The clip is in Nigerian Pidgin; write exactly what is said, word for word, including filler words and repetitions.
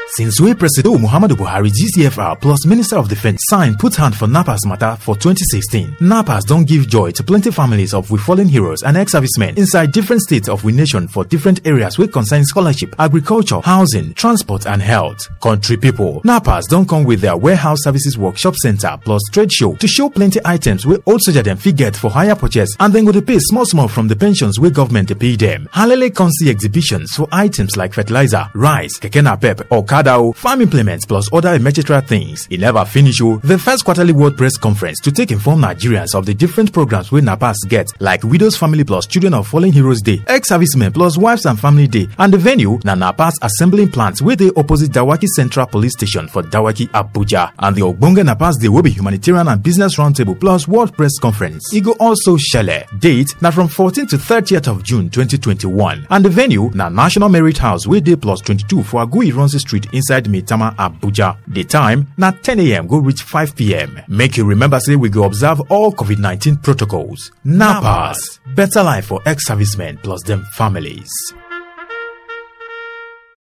Since we President Muhammadu Buhari G C F R plus Minister of Defense signed put hand for NAPAS matter for twenty sixteen, NAPAS don't give joy to plenty families of we fallen heroes and ex-servicemen inside different states of we nation for different areas wey concern scholarship, agriculture, housing, transport and health. Country people, NAPAS don't come with their warehouse services workshop center plus trade show to show plenty items wey old soldier dem fit get for higher purchase and then go to pay small small from the pensions wey government dey pay them. Halele come see exhibitions for items like fertilizer, rice, keke napep, okada, farm implements plus other emergency things. It never finish o. The first quarterly World Press Conference to take inform Nigerians of the different programs wey NAPAS get like Widows Family plus Children of Fallen Heroes Day, Ex-Servicemen plus Wives and Family Day, and the venue na NAPAS Assembling Plant wey dey opposite Dawaki Central Police Station for Dawaki, Abuja. And the Ogbonge NAPAS Day will be Humanitarian and Business Roundtable plus World Press Conference. E go also shele. Date na from fourteenth to thirtieth of June twenty twenty-one, and the venue na National Merit House wey dey plus twenty-two for Agui Ironsi Street inside Maitama, Abuja. The time na ten a m go reach five p m Make you remember say we go observe all COVID nineteen protocols. NAPAS, better life for ex-servicemen plus them families.